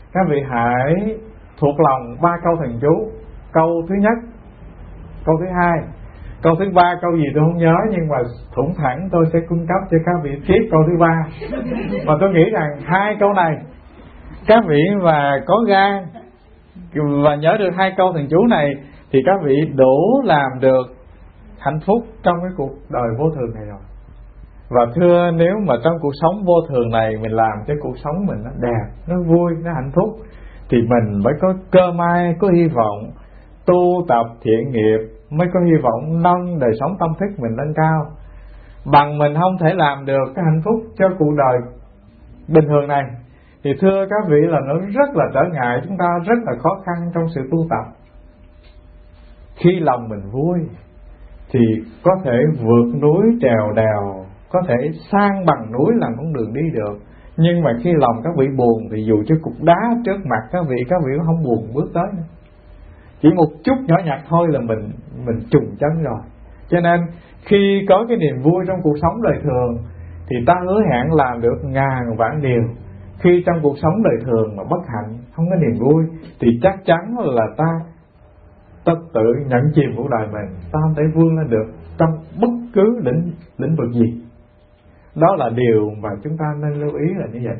các vị hãy thuộc lòng ba câu thần chú. Câu thứ nhất, câu thứ hai, câu thứ ba câu gì tôi không nhớ, nhưng mà thủng thẳng tôi sẽ cung cấp cho các vị tiếp câu thứ ba. Và tôi nghĩ rằng hai câu này các vị mà có gan và nhớ được hai câu thần chú này thì các vị đủ làm được hạnh phúc trong cái cuộc đời vô thường này rồi. Và thưa, nếu mà trong cuộc sống vô thường này mình làm cho cuộc sống mình nó đẹp, nó vui, nó hạnh phúc, thì mình mới có cơ may, có hy vọng tu tập thiện nghiệp, mới có hy vọng nâng đời sống tâm thức mình lên cao. Bằng mình không thể làm được cái hạnh phúc cho cuộc đời bình thường này, thì thưa các vị là nó rất là trở ngại, chúng ta rất là khó khăn trong sự tu tập. Khi lòng mình vui thì có thể vượt núi trèo đèo, có thể sang bằng núi làm con đường đi được. Nhưng mà khi lòng các vị buồn thì dù cho cục đá trước mặt các vị, các vị cũng không buồn bước tới nữa. Chỉ một chút nhỏ nhặt thôi là mình mình trùng chân rồi. Cho nên khi có cái niềm vui trong cuộc sống đời thường thì ta hứa hẹn làm được ngàn vạn điều. Khi trong cuộc sống đời thường mà bất hạnh, không có niềm vui, thì chắc chắn là ta ta tự nhận chìm cuộc đời mình, ta không thể vươn lên được trong bất cứ lĩnh lĩnh vực gì. Đó là điều mà chúng ta nên lưu ý là như vậy.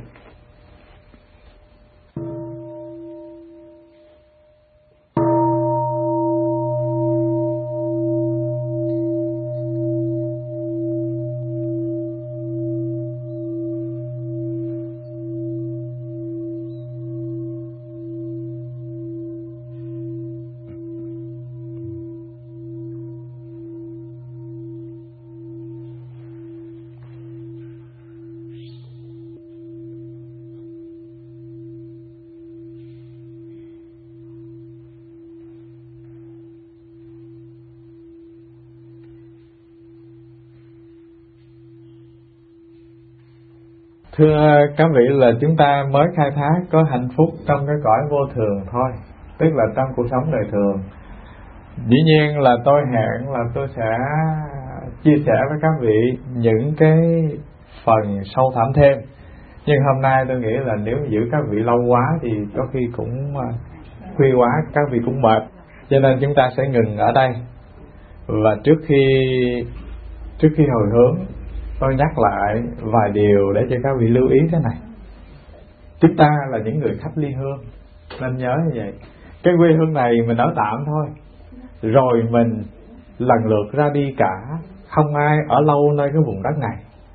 Thưa các vị, là chúng ta mới khai thác có hạnh phúc trong cái cõi vô thường thôi, tức là trong cuộc sống đời thường. Dĩ nhiên là tôi hẹn là tôi sẽ chia sẻ với các vị những cái phần sâu thẳm thêm. Nhưng hôm nay tôi nghĩ là nếu giữ các vị lâu quá thì có khi cũng khuya quá, các vị cũng mệt. Cho nên chúng ta sẽ ngừng ở đây. Và trước khi trước khi hồi hướng, tôi nhắc lại vài điều để cho các vị lưu ý thế này. Chúng ta là những người khách ly hương, nên nhớ như vậy. Cái quê hương này mình ở tạm thôi, rồi mình lần lượt ra đi cả, không ai ở lâu nơi cái vùng đất này.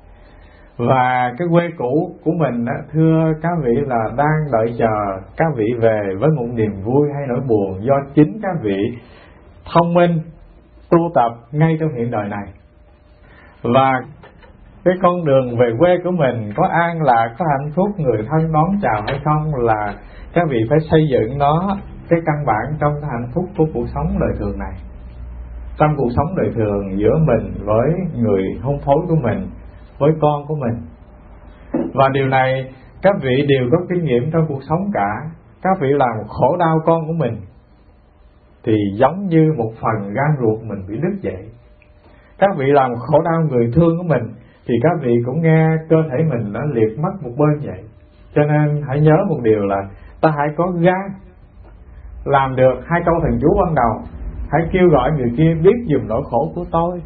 Và cái quê cũ của mình, thưa các vị, là đang đợi chờ các vị về với một niềm vui hay nỗi buồn do chính các vị thông minh tu tập ngay trong hiện đời này. Và cái con đường về quê của mình có an lạc, có hạnh phúc, người thân đón chào hay không, là các vị phải xây dựng nó cái căn bản trong cái hạnh phúc của cuộc sống đời thường này. Trong cuộc sống đời thường giữa mình với người hôn phối của mình, với con của mình. Và điều này các vị đều có kinh nghiệm trong cuộc sống cả. Các vị làm khổ đau con của mình thì giống như một phần gan ruột mình bị đứt vậy. Các vị làm khổ đau người thương của mình thì các vị cũng nghe cơ thể mình nó liệt mất một bên vậy. Cho nên hãy nhớ một điều là ta hãy có gan làm được hai câu thần chú ban đầu. Hãy kêu gọi người kia biết dùm nỗi khổ của tôi.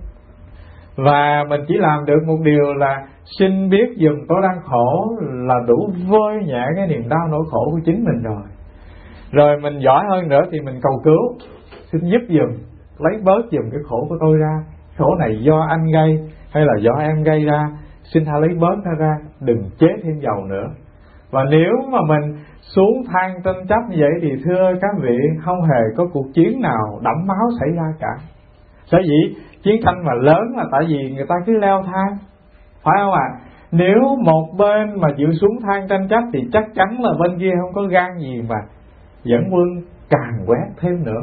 Và mình chỉ làm được một điều là xin biết dùm tôi đang khổ là đủ vơi nhẹ cái niềm đau nỗi khổ của chính mình rồi. Rồi mình giỏi hơn nữa thì mình cầu cứu, xin giúp dùm, lấy bớt dùm cái khổ của tôi ra. Khổ này do anh gây hay là do em gây ra, xin hãy lấy bớt nó ra, đừng chế thêm dầu nữa. Và nếu mà mình xuống than tranh chấp như vậy thì thưa các vị, không hề có cuộc chiến nào đẫm máu xảy ra cả. Sở dĩ chiến tranh mà lớn là tại vì người ta cứ leo thang, phải không ạ? À? Nếu một bên mà chịu xuống than tranh chấp thì chắc chắn là bên kia không có gan gì mà dẫn quân càng quét thêm nữa.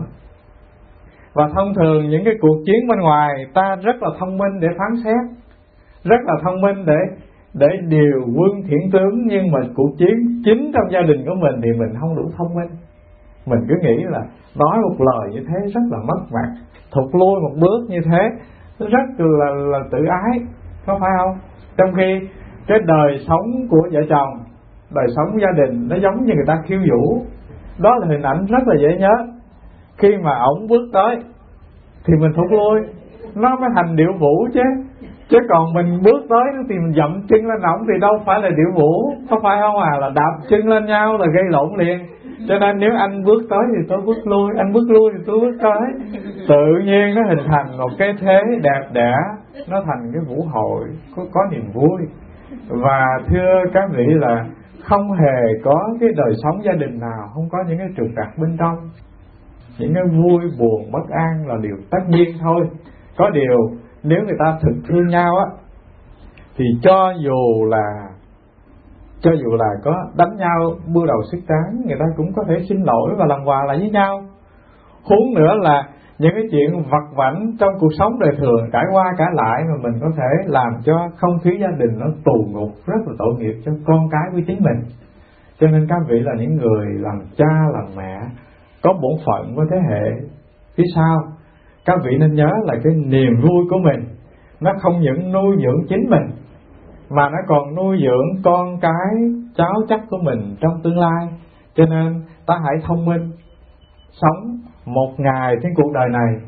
Và thông thường những cái cuộc chiến bên ngoài ta rất là thông minh để phán xét, rất là thông minh để để điều quân thiện tướng, nhưng mà cuộc chiến chính trong gia đình của mình thì mình không đủ thông minh. Mình cứ nghĩ là nói một lời như thế rất là mất mặt, thụt lui một bước như thế rất là, là tự ái, có phải không? Trong khi cái đời sống của vợ chồng đời sống gia đình nó giống như người ta khiêu vũ. Đó là hình ảnh rất là dễ nhớ. Khi mà ổng bước tới thì mình thụt lui, nó mới thành điệu vũ chứ. Chứ còn mình bước tới thì mình dậm chân lên ổng thì đâu phải là điệu vũ, có phải không à? Là đạp chân lên nhau là gây lộn liền. Cho nên nếu anh bước tới thì tôi bước lui, anh bước lui thì tôi bước tới. Tự nhiên nó hình thành một cái thế đẹp đẽ, nó thành cái vũ hội có, có niềm vui. Và thưa các vị là không hề có cái đời sống gia đình nào không có những cái trục trặc bên trong. Những cái vui buồn bất an là điều tất nhiên thôi. Có điều nếu người ta thực thương nhau á, thì cho dù là cho dù là có đánh nhau bưa đầu sức trắng, người ta cũng có thể xin lỗi và làm quà lại với nhau. Huống nữa là những cái chuyện vặt vãnh trong cuộc sống đời thường trải qua cả lại mà mình có thể làm cho không khí gia đình nó tù ngục, rất là tội nghiệp cho con cái của chính mình. Cho nên các vị là những người làm cha làm mẹ có bổn phận với thế hệ phía sau, các vị nên nhớ là cái niềm vui của mình nó không những nuôi dưỡng chính mình mà nó còn nuôi dưỡng con cái cháu chắc của mình trong tương lai. Cho nên ta hãy thông minh sống một ngày trên cuộc đời này,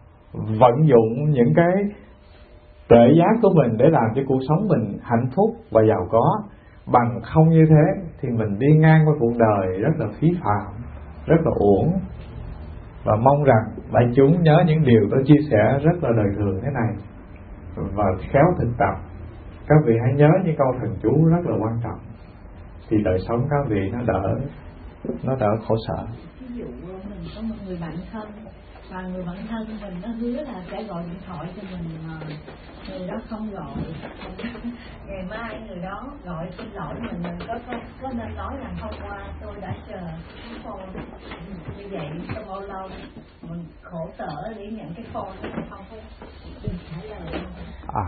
vận dụng những cái tuệ giác của mình để làm cho cuộc sống mình hạnh phúc và giàu có. Bằng không như thế thì mình đi ngang qua cuộc đời rất là phí phạm, rất là uổng. Và mong rằng đại chúng nhớ những điều tôi chia sẻ rất là đời thường thế này và khéo thực tập. Các vị hãy nhớ những câu thần chú rất là quan trọng, thì đời sống các vị nó đỡ nó đỡ khổ sở. Ví dụ mình có một người bạn thân và người bạn thân mình nó hứa là sẽ gọi điện thoại cho mình mà người đó không gọi, ngày mai người đó gọi xin lỗi mình, mình có có, có nên nói là hôm qua tôi đã chờ cái phone như vậy trong bao lâu, mình khổ sở để nhận cái phone mình không có đừng trả lời. À,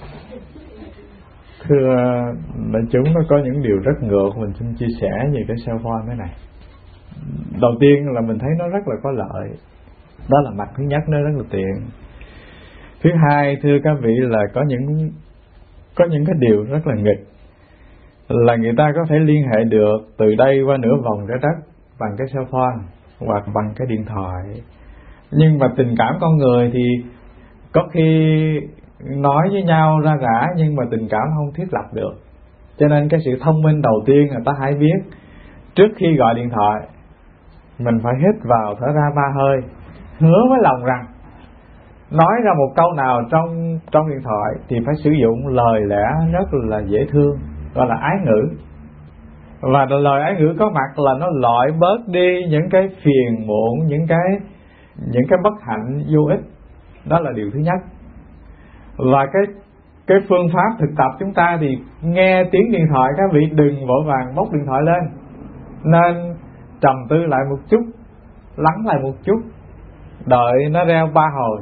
thưa đại chúng, nó có những điều rất ngược mình xin chia sẻ về cái cell phone thế này. Đầu tiên là mình thấy nó rất là có lợi, đó là mặt thứ nhất, nó rất là tiện. Thứ hai, thưa các vị, là có những có những cái điều rất là nghịch, là người ta có thể liên hệ được từ đây qua nửa vòng trái đất bằng cái cell phone hoặc bằng cái điện thoại. Nhưng mà tình cảm con người thì có khi nói với nhau ra rã, nhưng mà tình cảm không thiết lập được. Cho nên cái sự thông minh đầu tiên là ta hãy biết, trước khi gọi điện thoại mình phải hít vào thở ra ba hơi, hứa với lòng rằng nói ra một câu nào trong trong điện thoại thì phải sử dụng lời lẽ rất là dễ thương, gọi là ái ngữ. Và lời ái ngữ có mặt là nó loại bớt đi những cái phiền muộn, những cái những cái bất hạnh vô ích. Đó là điều thứ nhất. Và cái cái phương pháp thực tập chúng ta thì nghe tiếng điện thoại, các vị đừng vội vàng bốc điện thoại lên, nên trầm tư lại một chút, lắng lại một chút, đợi nó reo ba hồi.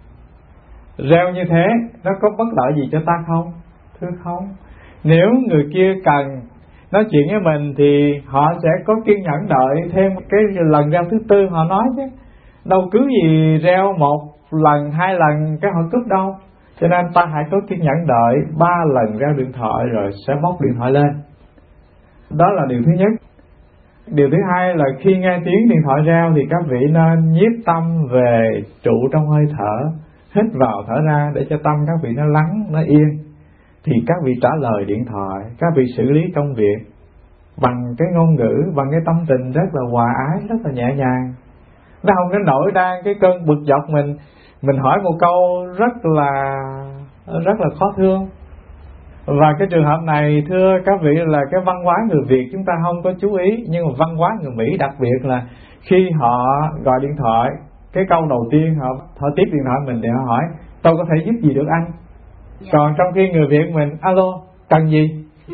Reo như thế nó có bất lợi gì cho ta không? Thưa không. Nếu người kia cần nói chuyện với mình thì họ sẽ có kiên nhẫn đợi thêm cái lần reo thứ tư họ nói chứ. Đâu cứ gì reo một lần, hai lần cái họ cúp đâu. Cho nên ta hãy có kiên nhẫn đợi ba lần reo điện thoại rồi sẽ bóc điện thoại lên. Đó là điều thứ nhất. Điều thứ hai là khi nghe tiếng điện thoại reo thì các vị nên nhiếp tâm về trụ trong hơi thở, hít vào thở ra để cho tâm các vị nó lắng, nó yên. Thì các vị trả lời điện thoại, các vị xử lý công việc bằng cái ngôn ngữ, bằng cái tâm tình rất là hòa ái, rất là nhẹ nhàng. Nó không có nổi ra cái cơn bực dọc mình, mình hỏi một câu rất là rất là khó thương. Và cái trường hợp này thưa các vị là cái văn hóa người Việt chúng ta không có chú ý, nhưng mà văn hóa người Mỹ đặc biệt là khi họ gọi điện thoại, cái câu đầu tiên họ họ tiếp điện thoại mình để họ hỏi tôi có thể giúp gì được anh. Dạ. Còn trong khi người Việt mình alo cần gì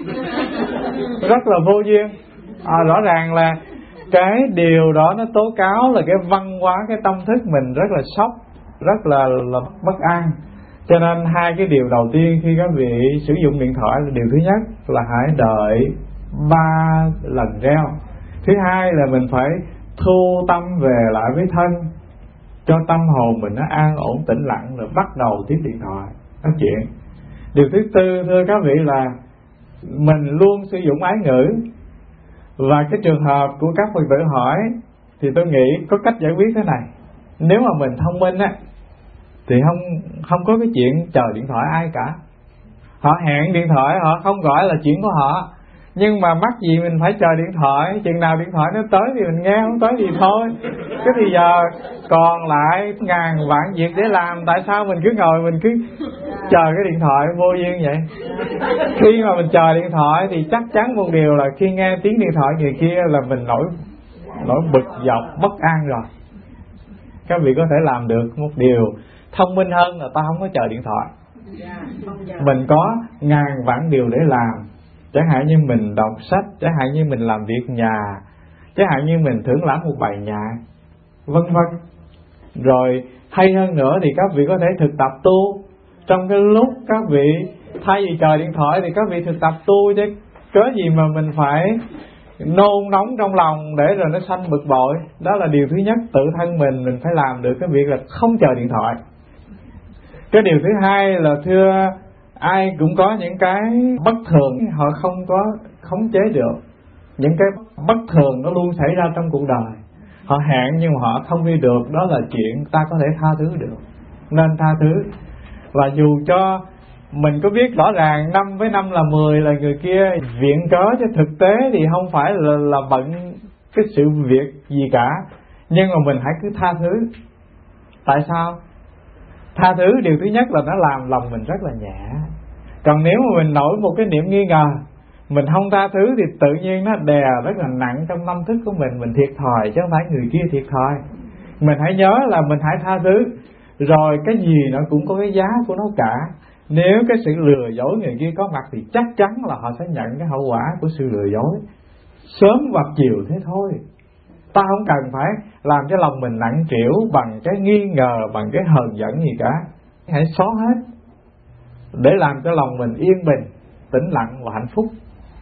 rất là vô duyên. À, rõ ràng là cái điều đó nó tố cáo là cái văn hóa, cái tâm thức mình rất là sốc, rất là, là bất an. Cho nên hai cái điều đầu tiên khi các vị sử dụng điện thoại là điều thứ nhất là hãy đợi ba lần reo. Thứ hai là mình phải thu tâm về lại với thân, cho tâm hồn mình nó an ổn tĩnh lặng rồi bắt đầu tiếp điện thoại nói chuyện. Điều thứ tư thưa các vị là mình luôn sử dụng ái ngữ, Và cái trường hợp của các Phật tử hỏi thì tôi nghĩ có cách giải quyết thế này. Nếu mà mình thông minh á thì không không có cái chuyện chờ điện thoại ai cả. Họ hẹn điện thoại, họ không gọi là chuyện của họ. Nhưng mà mắc gì mình phải chờ điện thoại. Chừng nào điện thoại nó tới thì mình nghe, không tới thì thôi. Cái thì giờ còn lại ngàn vạn việc để làm. Tại sao mình cứ ngồi mình cứ chờ cái điện thoại vô duyên vậy? Khi mà mình chờ điện thoại thì chắc chắn một điều là khi nghe tiếng điện thoại người kia là mình nổi nổi bực dọc, bất an rồi. Các vị có thể làm được một điều thông minh hơn là ta không có chờ điện thoại. Mình có ngàn vạn điều để làm. Chẳng hạn như mình đọc sách, chẳng hạn như mình làm việc nhà, chẳng hạn như mình thưởng lãm một bài nhạc, vân vân. Rồi hay hơn nữa thì các vị có thể thực tập tu. Trong cái lúc các vị thay vì chờ điện thoại thì các vị thực tập tu, chứ cớ gì mà mình phải nôn nóng trong lòng để rồi nó sanh bực bội. Đó là điều thứ nhất, tự thân mình mình phải làm được cái việc là không chờ điện thoại. Cái điều thứ hai là thưa, ai cũng có những cái bất thường họ không có khống chế được. Những cái bất thường nó luôn xảy ra trong cuộc đời. Họ hẹn nhưng mà họ không đi được, đó là chuyện ta có thể tha thứ được, nên tha thứ. Và dù cho mình có biết rõ ràng năm với năm là mười là người kia viện cớ, chứ thực tế thì không phải là, là bận cái sự việc gì cả, nhưng mà mình hãy cứ tha thứ. Tại sao? Tha thứ điều thứ nhất là nó làm lòng mình rất là nhẹ. Còn nếu mà mình nổi một cái niệm nghi ngờ, mình không tha thứ thì tự nhiên nó đè rất là nặng trong tâm thức của mình. Mình thiệt thòi chứ không phải người kia thiệt thòi. Mình hãy nhớ là mình hãy tha thứ. Rồi cái gì nó cũng có cái giá của nó cả. Nếu cái sự lừa dối người kia có mặt thì chắc chắn là họ sẽ nhận cái hậu quả của sự lừa dối, sớm hoặc chiều thế thôi. Ta không cần phải làm cho lòng mình nặng trĩu bằng cái nghi ngờ, bằng cái hờn giận gì cả. Hãy xóa hết để làm cho lòng mình yên bình, tĩnh lặng và hạnh phúc.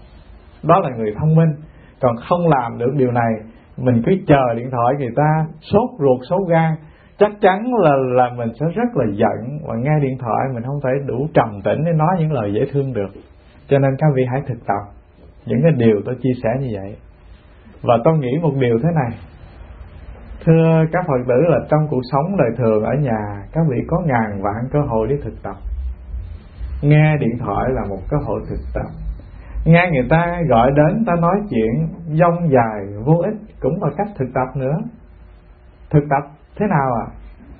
Đó là người thông minh. Còn không làm được điều này, mình cứ chờ điện thoại người ta, sốt ruột sốt gan, chắc chắn là là mình sẽ rất là giận. Và nghe điện thoại mình không thể đủ trầm tĩnh để nói những lời dễ thương được. Cho nên các vị hãy thực tập những cái điều tôi chia sẻ như vậy. Và tôi nghĩ một điều thế này, thưa các Phật tử, là trong cuộc sống đời thường ở nhà, các vị có ngàn vạn cơ hội để thực tập. Nghe điện thoại là một cơ hội thực tập. Nghe người ta gọi đến, ta nói chuyện dông dài vô ích cũng là cách thực tập nữa. Thực tập thế nào à?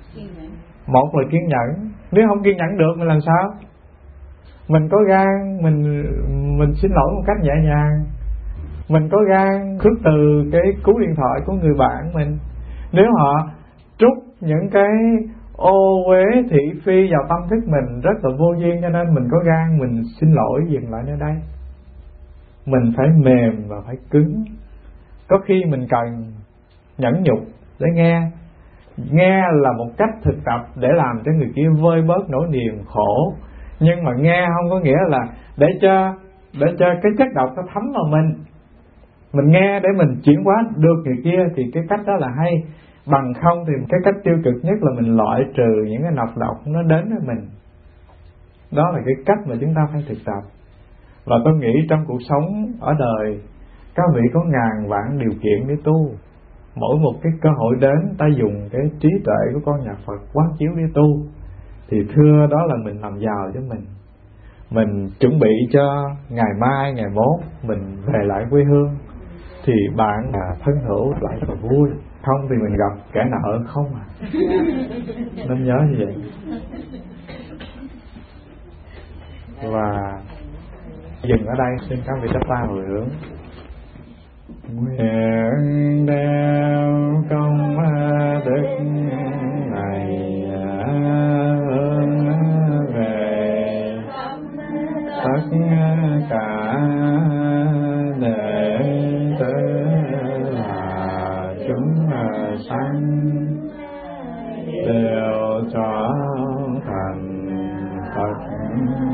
Một là kiên nhẫn. Nếu không kiên nhẫn được mình làm sao? Mình có gan mình mình xin lỗi một cách nhẹ nhàng. Mình có gan khước từ cái cú điện thoại của người bạn mình. Nếu họ trút những cái ô uế thị phi vào tâm thức mình rất là vô duyên, cho nên mình có gan mình xin lỗi, dừng lại nơi đây. Mình phải mềm và phải cứng. Có khi mình cần nhẫn nhục để nghe. Nghe là một cách thực tập để làm cho người kia vơi bớt nỗi niềm khổ. Nhưng mà nghe không có nghĩa là để cho để cho cái chất độc nó thấm vào mình. Mình nghe để mình chuyển hóa được người kia thì cái cách đó là hay. Bằng không thì cái cách tiêu cực nhất là mình loại trừ những cái nọc độc nó đến với mình. Đó là cái cách mà chúng ta phải thực tập. Và tôi nghĩ trong cuộc sống ở đời, các vị có ngàn vạn điều kiện để tu. Mỗi một cái cơ hội đến, ta dùng cái trí tuệ của con nhà Phật quán chiếu để tu. Thì thưa đó là mình làm giàu cho mình. Mình chuẩn bị cho ngày mai, ngày mốt mình về lại quê hương, thì bạn là thân hữu lại rất là vui. Không thì mình gặp kẻ nợ không à. Nên nhớ như vậy. Và dừng ở đây, xin các vị chắp tay hồi hướng. Nguyện đeo công đức này hướng về tất cả đệ tử là chúng sanh, đều cho thành Phật